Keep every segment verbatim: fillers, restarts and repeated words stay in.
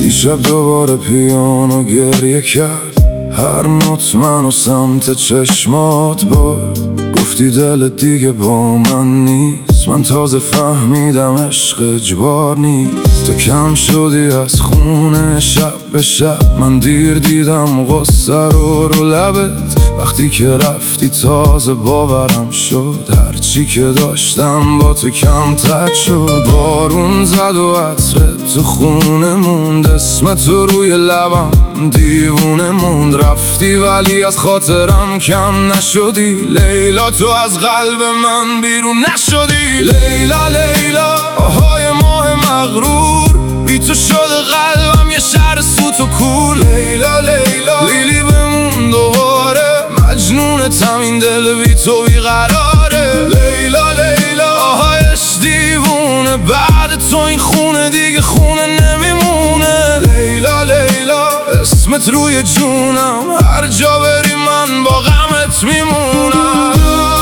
دیشب دوباره پیانو گریه کرد، هر نوت منو سمت چشمات برد. گفتی دلت دیگه با من نیست، من تازه فهمیدم عشق اجبار نیست. تو کم شدی از خونه شب به شب، من دیر دیدم غصه رو رو لبت. وقتی که رفتی تازه باورم شد، هرچی که داشتم با تو کمتر شد. بارون زد و عطرت تو خونه موند، اسم تو روی لبم دیوونه موند. رفتی ولی از خاطرم کم نشدی، لیلا تو از قلب من بیرون نشدی. لیلا لیلا آهای ماه مغرور، بی تو شده قلبم یه شهر سوت و کور. لیلا لیلا لیلی بمون دوباره، مجنونتم این دل بی تو بیقراره. لیلا لیلا آهایش دیوونه، بعد تو این خونه دیگه خونه نمیمونه. لیلا لیلا اسمت روی جونم، هر جا بری من با غمت میمونم.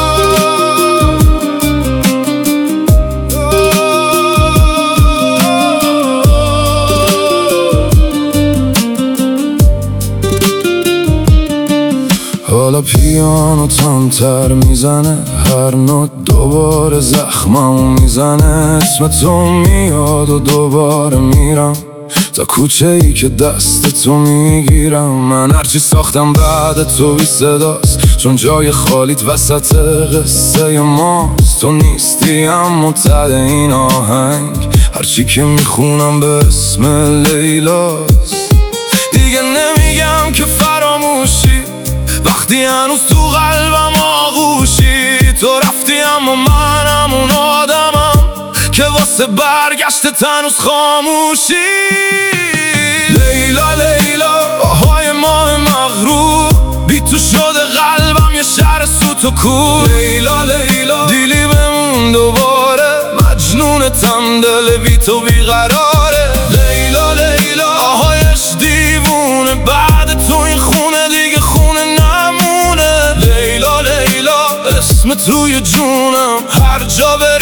حالا پیانو تندتر میزنه، هر نوت دوباره زخممو میزنه. اسم تو میاد و دوباره میرم، تا کوچه ای که دست تو میگیرم. من هرچی ساختم بعد تو بی صداست، چون جای خالیت وسط قصه ماست. تو نیستی اما ته این آهنگ، هرچی که میخونم به اسم لیلاست. دیگه نمیگم که فراموشی، وقتی هنوز تو قلبم آغوشی. تو رفتی اما من همون آدمم که واسه برگشت هنوز خاموشی. لیلا لیلا آهای ماه مغرور، بی تو شده قلبم یه شهر سوت و کور. لیلا لیلا دیلی بمون دوباره، مجنونتم دل بی تو بیقراره. لیلا لیلا آهایش دیوونه، بعد تو این خونه دیگه خونه نمونه. لیلا لیلا اسمت روی جونم، هر جا